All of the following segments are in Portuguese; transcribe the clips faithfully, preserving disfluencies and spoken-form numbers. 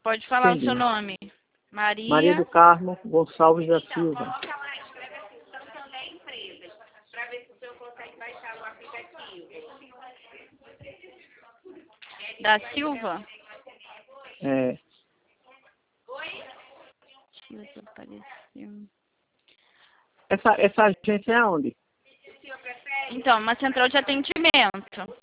Pode falar Entendi. o seu nome. Maria Maria. do Carmo Gonçalves da Silva. Da Silva? É, Deixa eu ver se apareceu. essa, essa agência é onde? Então, uma central de atendimento.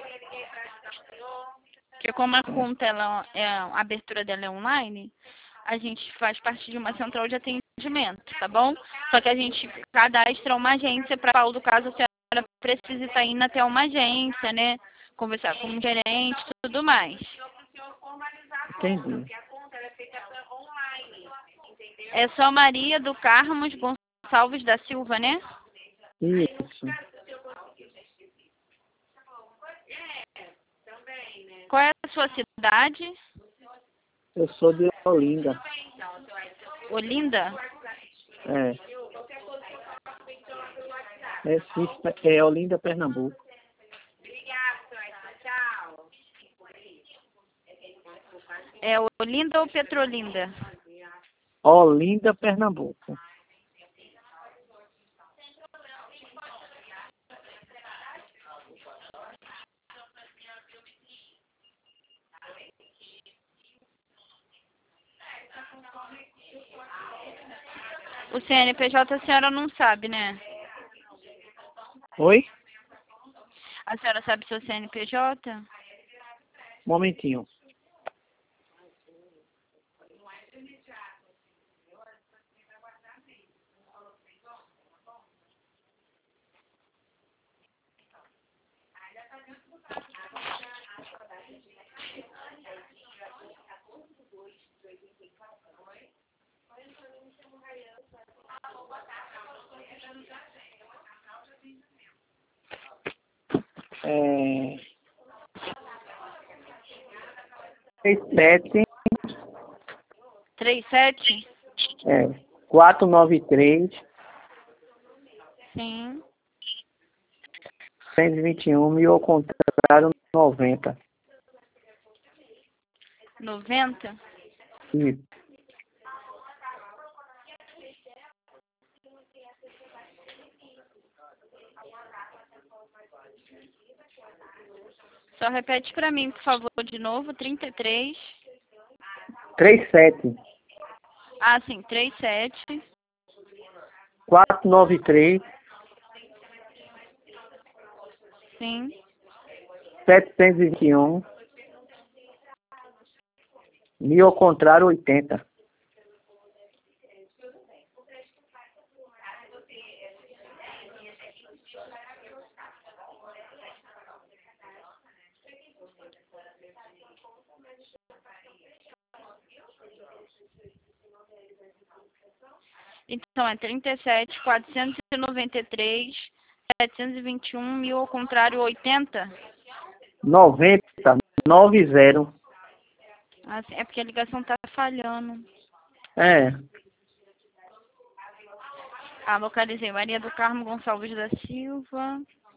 Porque como a conta, ela, é, a abertura dela é online, a gente faz parte de uma central de atendimento, tá bom? Só que a gente cadastra uma agência para Paulo, caso a senhora precise estar indo até uma agência, né? Conversar com o gerente e tudo mais. Entendi. É só Maria do Carmo Gonçalves da Silva, né? Isso. Qual é a sua cidade? Eu sou de Olinda. Olinda? É. É, Cis- é Olinda, Pernambuco. É Olinda ou Petrolinda? Olinda, Pernambuco. O C N P J a senhora não sabe, né? Oi? A senhora sabe seu C N P J? Um momentinho. É... seis sete trinta e sete? é, quatro nove três, Sim. cento e vinte e um e ao contrário noventa. noventa? Isso. Só repete pra mim, por favor, de novo. trinta e três. trinta e sete, Ah, sim. trinta e sete. quatro nove três, Sim. setecentos e vinte e um e ao contrário oitenta. Então, é trinta e sete, quatrocentos e noventa e três, setecentos e vinte e um, mil ao contrário, oitenta? noventa, noventa. Ah, sim. É porque a ligação tá falhando. É. Ah, localizei. Maria do Carmo Gonçalves da Silva.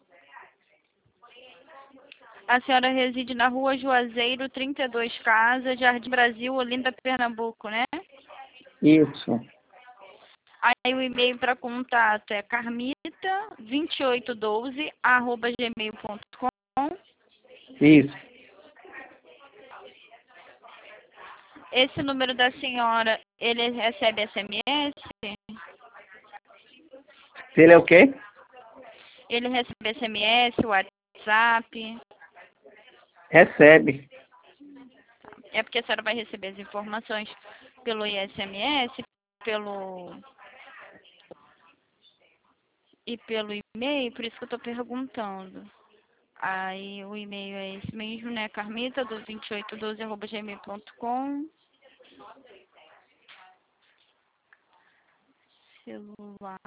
A senhora reside na rua Juazeiro, trinta e dois Casa, Jardim Brasil, Olinda, Pernambuco, né? Isso. Aí o e-mail para contato é carmita vinte e oito doze arroba gmail ponto com. Isso. Esse número da senhora, ele recebe S M S? Ele é o quê? Ele recebe S M S, WhatsApp? Recebe. É porque a senhora vai receber as informações pelo I S M S, pelo... e pelo e-mail, por isso que eu estou perguntando. Aí o e-mail é esse mesmo, né? Carmita, do vinte e oito doze arroba gmail ponto com. Celular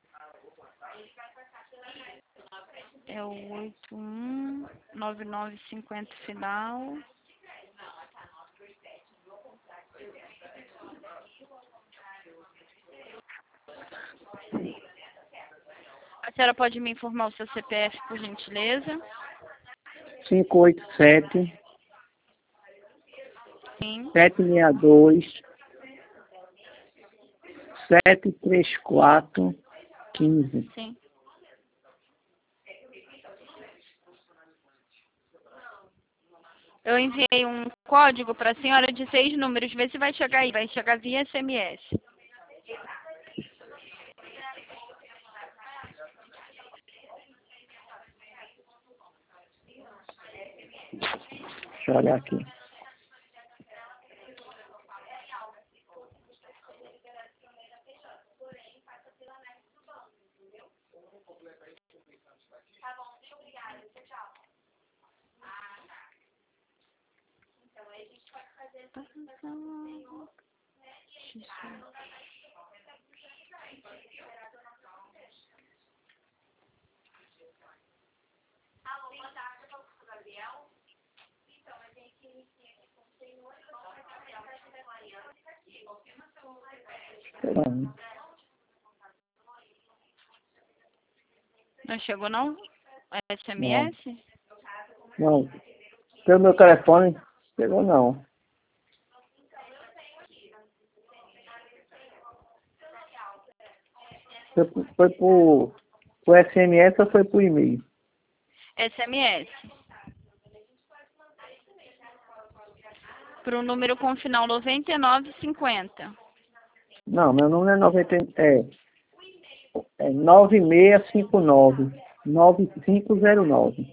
é o oito um nove nove cinco zero final. A senhora pode me informar o seu C P F, por gentileza? cinco oito sete, Sim. sete seis dois, sete três quatro, quinze. Sim. Eu enviei um código para a senhora de seis números. Vê se vai chegar aí. Vai chegar via S M S. Deixa eu olhar aqui. Esperando. Não chegou, não? S M Não. S? Não. Pelo meu telefone, chegou não. Foi, por- foi por, por S M S ou foi por e-mail? S M S. Para o número com final noventa e nove cinquenta. Não, meu número é noventa, é, é nove seis cinco nove, nove cinco zero nove.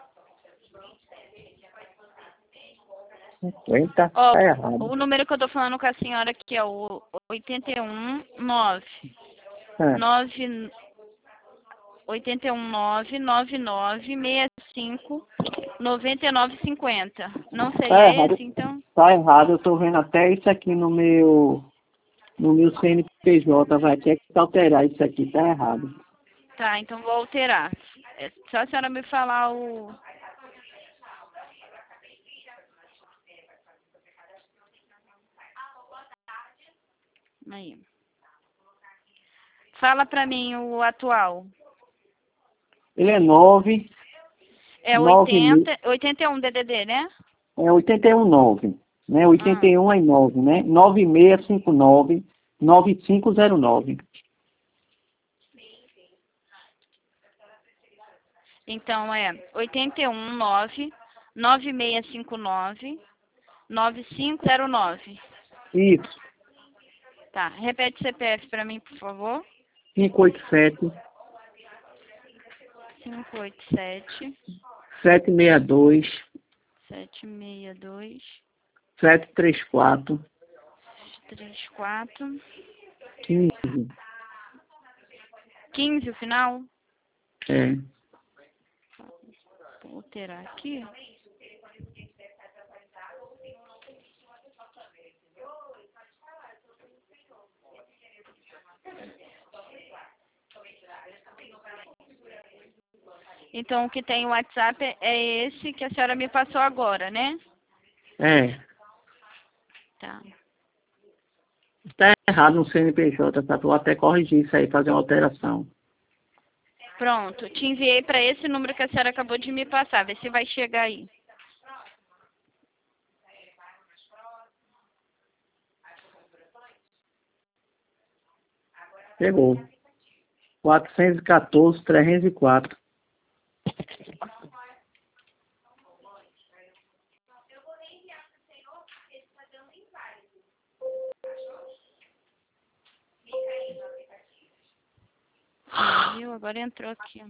cinquenta, Ó, tá errado. o número que eu tô falando com a senhora aqui é o oito um nove É, nove oito um nove nove nove seis cinco nove nove cinco zero. Não sei, tá é errado. esse então? Tá errado, eu tô vendo até isso aqui no meu, no meu C N P J, vai ter que alterar isso aqui, tá errado. Tá, então vou alterar. É só a senhora me falar o... Aí. Fala pra mim o atual. Ele é nove, É nove, oitenta, oitenta e um D D D, né? é oitenta e um nove, né? oitenta Ah, e um é nove, né? nove seis cinco nove, nove cinco zero nove. então é oitenta e um nove nove seis cinco nove nove cinco zero nove. Isso, Tá, repete o C P F pra mim, por favor. cinco oito sete, cinco oito sete sete seis dois, sete seis dois sete três quatro, três quatro quinze. quinze o final. É. Vou alterar aqui. Então, o que tem o WhatsApp é esse que a senhora me passou agora, né? É. Tá. Tá errado no C N P J, tá? Vou até corrigir isso aí, fazer uma alteração. Pronto, te enviei para esse número que a senhora acabou de me passar. Vê se vai chegar aí. Chegou. quatrocentos e quatorze, trezentos e quatro. Viu? Agora entrou aqui.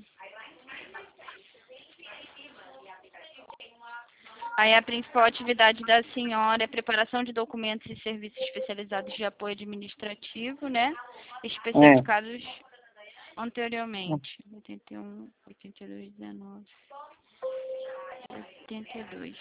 Aí a principal atividade da senhora é preparação de documentos e serviços especializados de apoio administrativo, né? É. Especificados anteriormente. oitenta e um, oitenta e dois, dezenove, oitenta e dois.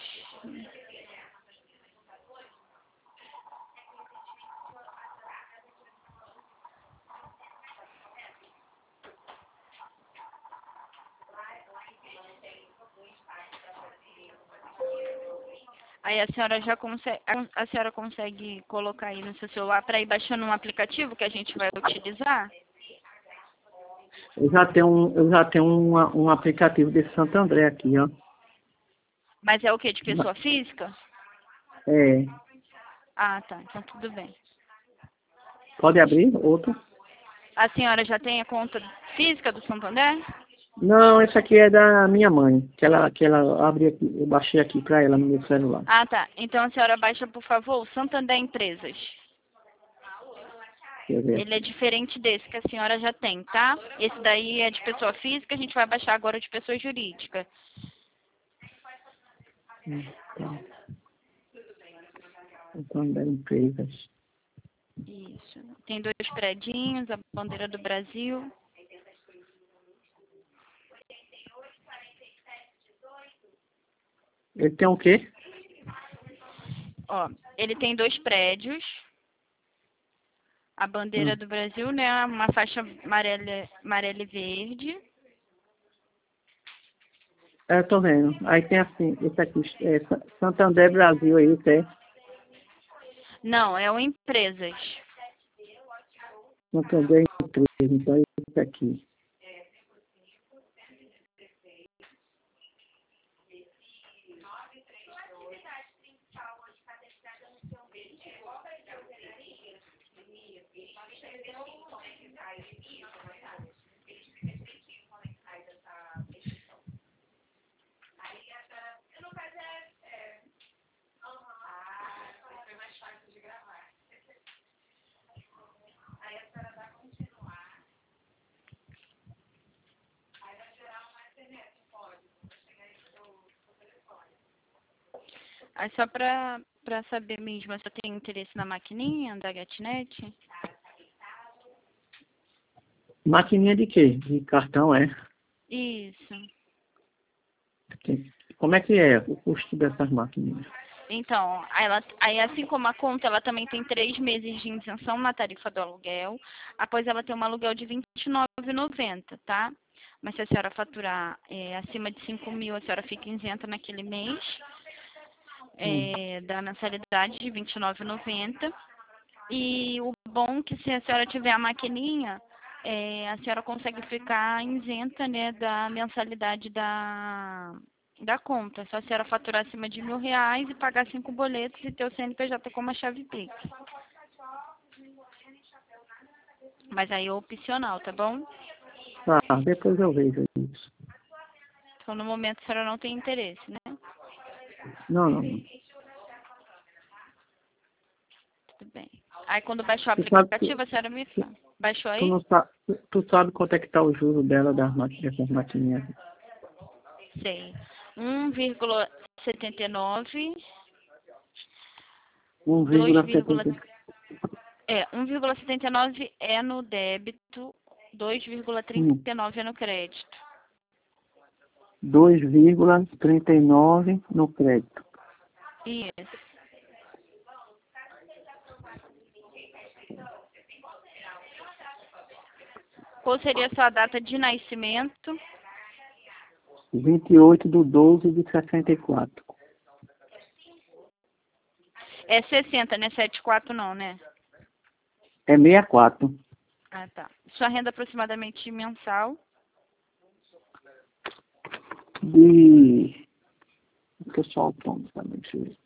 Aí a senhora já consegue, a senhora consegue colocar aí no seu celular para ir baixando um aplicativo que a gente vai utilizar? Eu já tenho um, eu já tenho uma, um aplicativo desse Santo André aqui, ó. Mas é o que? De pessoa física? É. Ah, tá. Então tudo bem. Pode abrir outro? A senhora já tem a conta física do Santander? Não, esse aqui é da minha mãe, que ela, que ela abre aqui, eu baixei aqui para ela no meu celular. Ah, tá. Então a senhora baixa, por favor, o Santander Empresas. Quer ver Ele é aqui. diferente desse que a senhora já tem, tá? Esse daí é de pessoa física, a gente vai baixar agora de pessoa jurídica. Então, então da empresas. Isso. Tem dois predinhos, a bandeira do Brasil. Ele tem o quê? Ó, ele tem dois prédios. A bandeira Hum. do Brasil, né? Uma faixa amarela, amarela e verde. É, eu tô vendo. Aí tem assim, esse aqui, é Sa- Santander Brasil aí, esse é. Não, é o Empresas. Santander Empresas, então é esse aqui. Aí só pra, pra saber mesmo, você tem interesse na maquininha da GetNet? Maquininha de quê? De cartão, é? Isso. Tem- Como é que é o custo dessas maquininhas? Então, aí, ela, aí assim como a conta, ela também tem três meses de isenção na tarifa do aluguel. Após ela ter um aluguel de vinte e nove reais e noventa centavos, tá? Mas se a senhora faturar é, acima de cinco mil, a senhora fica isenta naquele mês Hum. é, da mensalidade de vinte e nove reais e noventa centavos. E o bom é que se a senhora tiver a maquininha, é, a senhora consegue ficar isenta, né, da mensalidade da, da conta. Só a senhora faturar acima de mil reais e pagar cinco boletos e ter o C N P J como a chave Pix. Mas aí é opcional, tá bom? Tá, depois eu vejo isso. Então no momento a senhora não tem interesse, né? Não, não, não. Tudo bem. Aí quando baixou o Tu sabe, aplicativo, tu, a senhora me tu, fala. Baixou tu aí? não sabe, tu, tu sabe quanto é que tá o juro dela das maqui- dessas maquininhas? Sei. um vírgula setenta e nove, um dois vírgula vírgula setenta. é, um vírgula setenta e nove é no débito, dois vírgula trinta Hum. e nove é no crédito. dois vírgula trinta e nove no crédito. Isso. Qual seria a sua data de nascimento? vinte e oito de doze de sessenta e quatro. É sessenta, né? setenta e quatro não, né? É sessenta e quatro. Ah, tá. Sua renda aproximadamente mensal? De. Deixa eu só o tom também, deixa eu ver.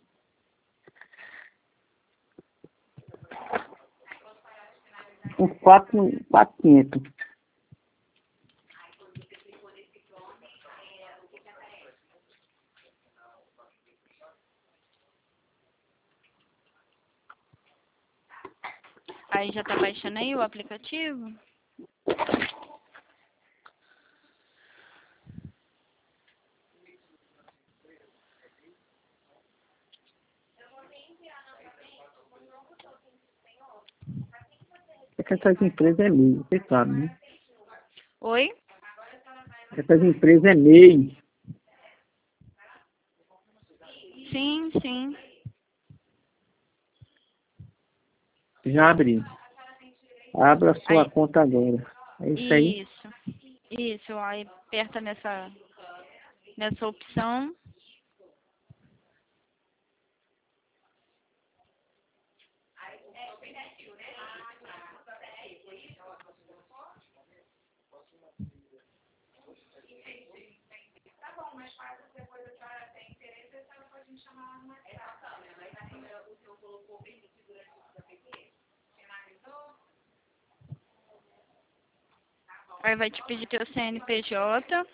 Uns quatro mil e quinhentos. Aí já tá baixando aí o aplicativo? É que essas empresas é meio, você sabe, né? Oi? Essas empresas é meio. Sim, sim. Já abri. Abra a sua Aí, conta agora. É isso aí? isso. Isso. Aí aperta nessa, nessa opção. Aí vai te pedir teu C N P J.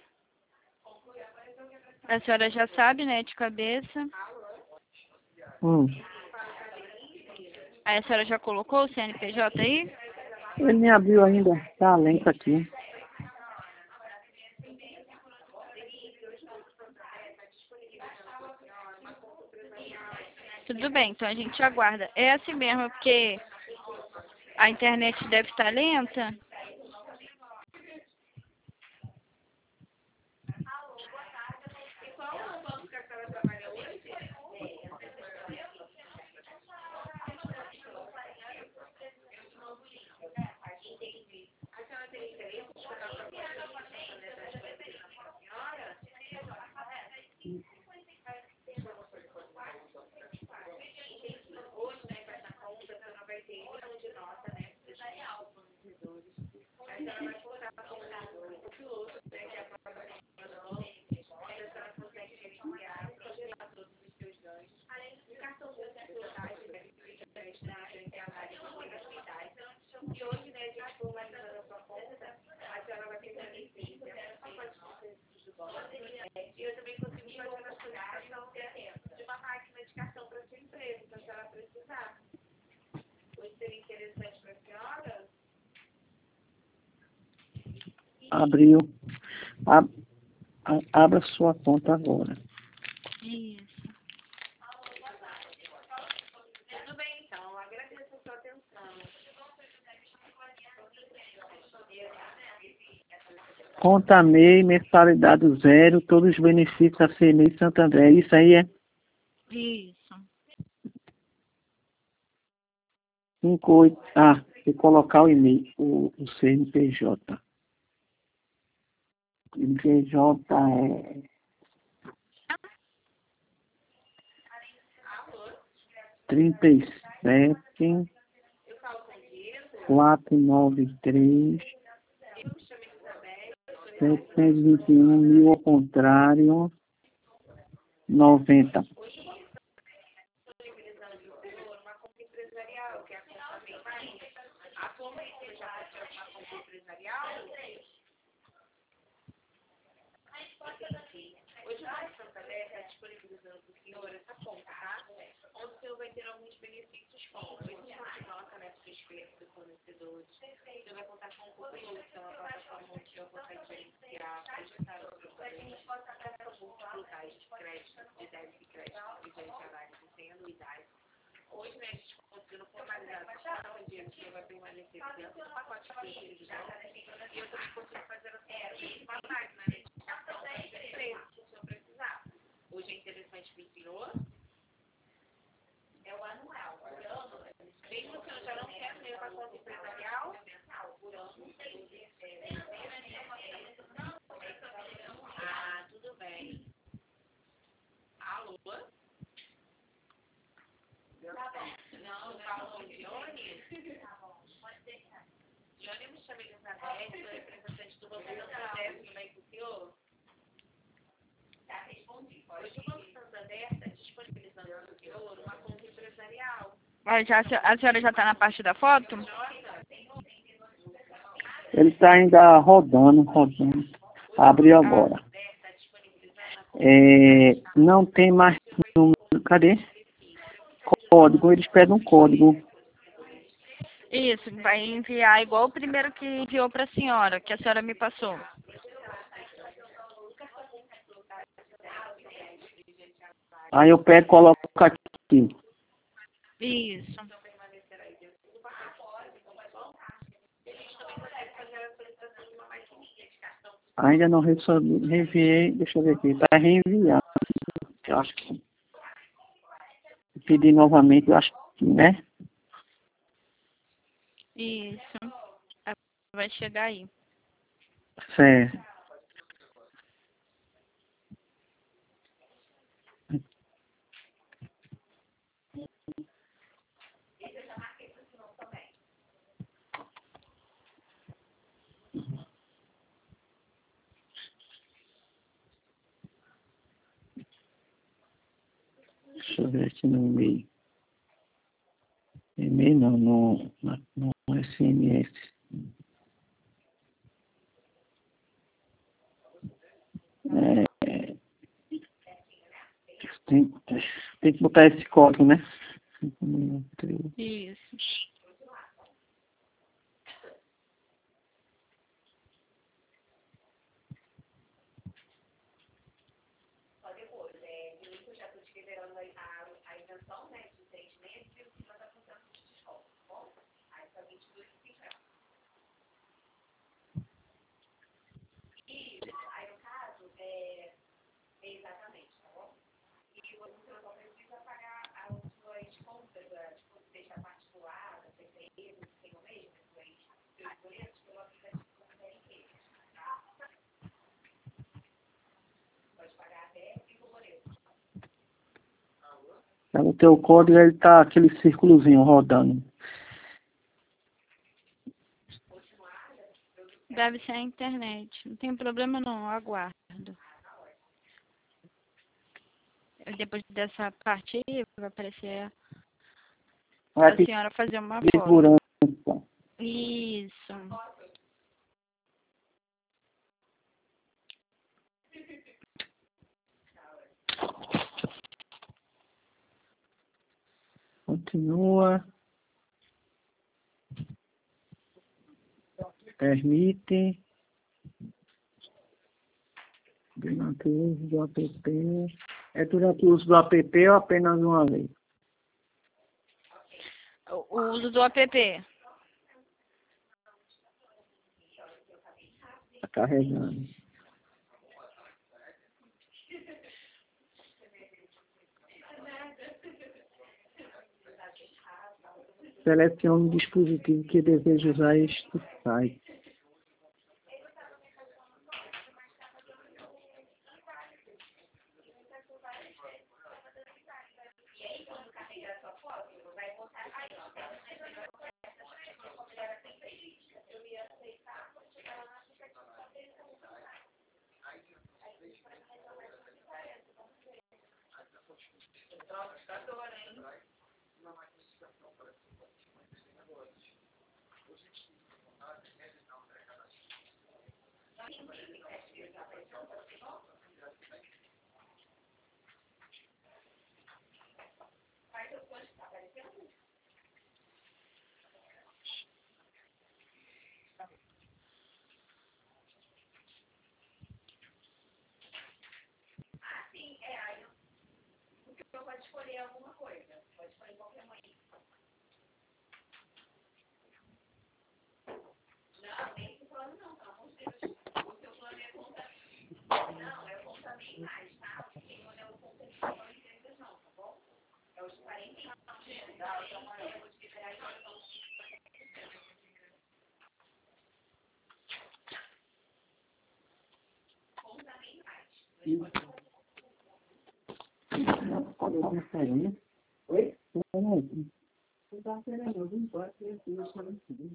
A senhora já sabe, né, de cabeça. Hum. Aí a senhora já colocou o C N P J aí? Ele nem abriu ainda. Tá lento aqui. Tudo bem, então a gente aguarda. É assim mesmo, porque a internet deve estar lenta. Abriu. Ab a abra sua conta agora. Isso. Tudo bem, então. Agradeço a sua atenção. Conta M E I, mensalidade zero, todos os benefícios da C M E I Santander. Isso aí é Isso. cinco oito. Ah, e colocar o e-mail, o, o C N P J. C N P J é trinta e sete, quatrocentos e noventa e três, setecentos e vinte e um, mil ao contrário, noventa. Hoje o Banco Santander está disponibilizando para o senhor essa conta, tá? Onde o senhor vai ter alguns benefícios como oitocentos nota, né, para os preços dos fornecedores. O senhor vai contar com o Copilot, que é uma plataforma onde o senhor consegue gerenciar, projetar os produtos, locais de crédito, de débito e crédito, mediante análise sem anuidade. Hoje, né, a gente conseguiu formalizar a questão onde o senhor vai permanecer dentro do pacote de televisão e eu também consigo fazer a sua máquina, né? Hoje é interessante para o senhor. É o anual. Mesmo que o senhor já não quer mesmo a conta empresarial, por ano. Ah, tudo bem. Alô? Não, fala com o Johnny. Johnny, me chama Elizabeth, sou representante do Banco Santander, tudo bem com o senhor? Hoje o Banco Santander está disponibilizando para o senhor uma conta empresarial. Ah, já, a senhora já está na parte da foto? Ele está ainda rodando, rodando. Abriu agora. É, não tem mais número. Cadê? Código. Eles pedem um código. Isso, vai enviar igual o primeiro que enviou para a senhora, que a senhora me passou. Aí eu pego e coloco aqui. Isso. Ainda não recebi, reenviei, deixa eu ver aqui, está reenviado. Eu acho que pedir novamente, eu acho que, né? Isso. Vai chegar aí. Certo. Deixa eu ver aqui no e-mail. E-mail não, no, no, no S M S. Tem, tem que botar esse código, né? Isso. Só depois, é, de início eu já estou te liberando a, a, a isenção, né, de três meses e o cinquenta por cento de desconto, tá bom? Aí só vinte e dois e cinquenta. Isso, aí no caso, é, é exatamente, tá bom? E você só precisa pagar as suas contas, da, tipo, seja particular, da P T E, do que tem o mesmo, seus boletos pelo aplicativo da R Q, tá? Pode pagar até cinco boletos. O teu código, ele tá aquele círculozinho rodando. Deve ser a internet. Não tem problema não, eu aguardo. Depois dessa parte aí, vai aparecer Vai a pedir senhora fazer uma foto. segurança. Isso. Continua. Permite. Durante o uso do app. É durante o uso do app ou apenas uma vez? O o uso do app. Está carregando. Selecione o dispositivo que deseja usar este site. Então pode escolher alguma coisa. Pode escolher qualquer uma. Não, nem esse plano não, pelo amor de Deus. O seu plano é conta. Não, é conta bem mais, tá? Porque não é o conta de só empresas não, tá bom? É os quarenta e cinco. Eu vou te liberar então. Conta bem mais. Oi? Não está acelerando, não pode ser assim, eu só não sei.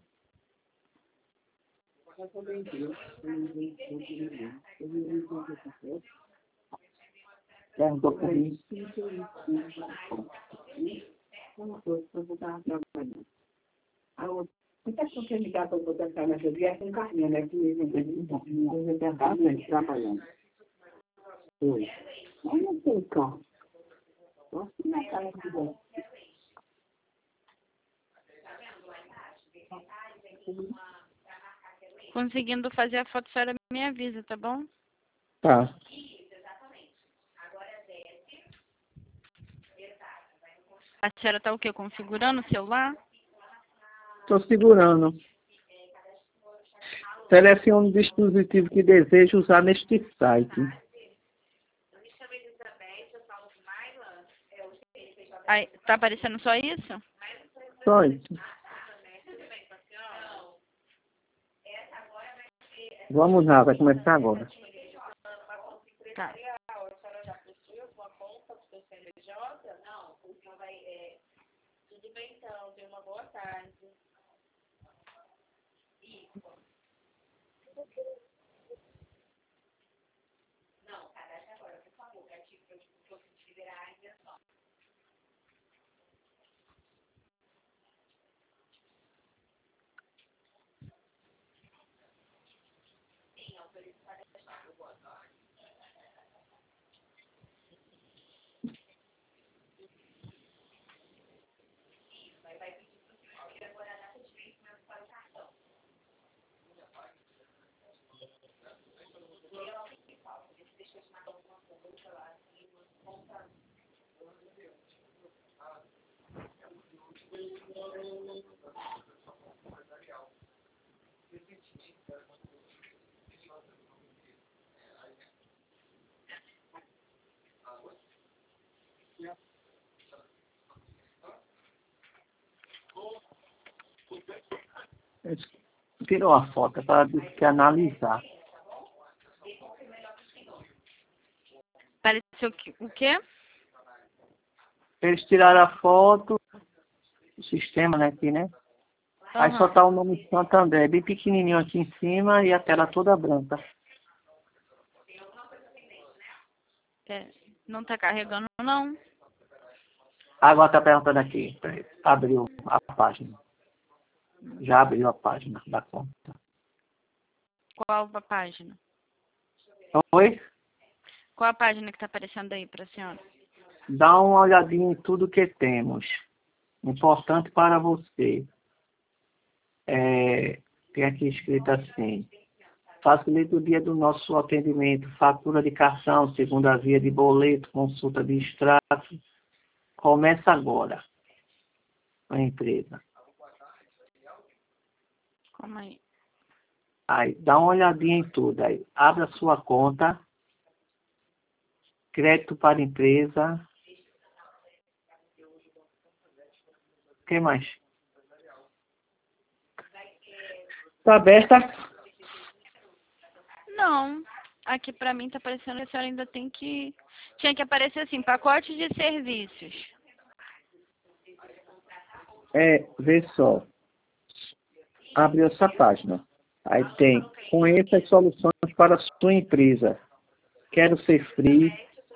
Eu também entendo. Perguntou por mim. Uma coisa para eu estar trabalhando. A outra, muita pessoa quer ligar para eu botar essa mercadoria com carrinho, né? Que eu não tenho carro, trabalhando. Oi. Mas não tem carro. Nossa, na cara que bom. Conseguindo fazer a foto, a senhora me avisa, tá bom? Tá. A senhora tá o quê? Configurando o celular? Estou segurando. Selecione o dispositivo que deseja usar neste site. Aí, tá aparecendo só isso? Só isso. Vamos lá, vai começar agora. Tá. Não, o senhor vai. É... Tudo bem então, tenha uma boa tarde. Isso. Não, cadastre agora, por favor, para te liberar a injeção. Sim, autorizo cadastrar. Tirou a foto para que analisar. Pareceu que, o quê? Eles tiraram a foto, o sistema, né, aqui, né? Aí só Aham. tá o nome Santander, bem pequenininho aqui em cima e a tela toda branca. É, não tá carregando, não. Agora tá perguntando aqui, abriu a página. Já abriu a página da conta. Qual a página? Oi? Qual a página que tá aparecendo aí pra senhora? Dá uma olhadinha em tudo que temos. Importante para você. É, tem aqui escrito assim: facilita o dia do nosso atendimento, fatura de cartão, segunda via de boleto, consulta de extrato. Começa agora a empresa. Calma aí. Aí, dá uma olhadinha em tudo. Aí, abre a sua conta, crédito para empresa. O que mais? Está aberta? Não. Aqui pra mim tá aparecendo que a senhora ainda tem que... Tinha que aparecer assim, pacote de serviços. É, vê só. Abre essa página. Aí tem, conheça as soluções para a sua empresa. Quero ser free.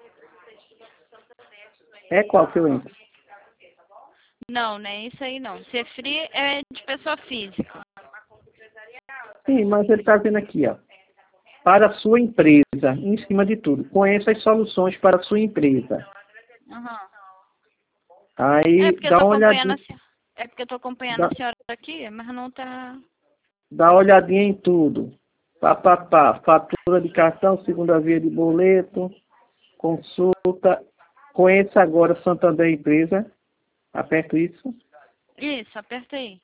É qual que eu entro? Não, não é isso aí não. Ser free é de pessoa física. Sim, mas ele está dizendo aqui, ó. Para a sua empresa, em cima de tudo. Conheça as soluções para a sua empresa. Aham. É Aí porque eu dá tô uma acompanhando olhadinha, a senhora. É porque eu tô acompanhando dá, a senhora aqui, mas não tá. dá uma olhadinha em tudo. Pá, pá, pá. Fatura de cartão, segunda via de boleto, consulta. Conheça agora Santander Empresa. Aperto isso. Isso, aperta aí.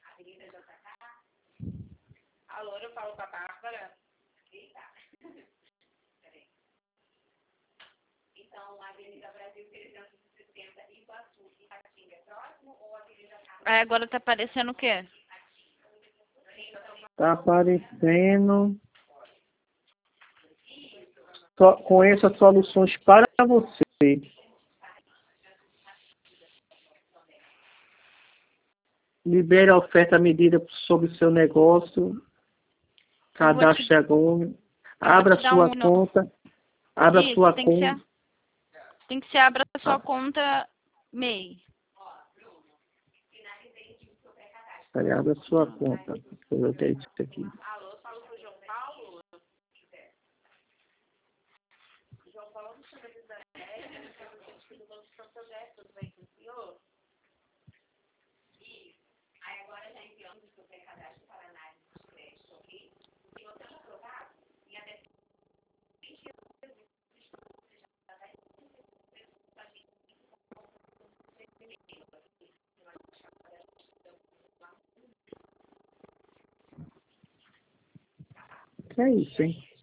Alô, eu falo com a Bárbara. Então, a Avenida Brasil trezentos e sessenta, Iguaçu, Ipatinga, é próximo ou a Avenida... Aí agora tá aparecendo o quê? Tá aparecendo. So, conheça soluções para você. Libere a oferta à medida sobre o seu negócio. Eu vou te, Cadastre agora. eu vou Abra te dar sua um. no- conta. Abra Isso, sua tem que conta. ser. Tem que ser abra a sua Ah, conta M E I. peraí, abra sua conta. Deixa eu ver o que é isso aqui. Alô, eu falo com o João Paulo. João Paulo, me chama de Isabel, eu sou do Banco Santander, tudo bem com o senhor? Isso. Aí agora já enviamos o seu pré-cadastro para análise de crédito, ok? Se você não aprovar, em até vinte dias, você já vai receber a gente com e-mail, ok? Você vai deixar o cadastro lá. Que é isso, hein?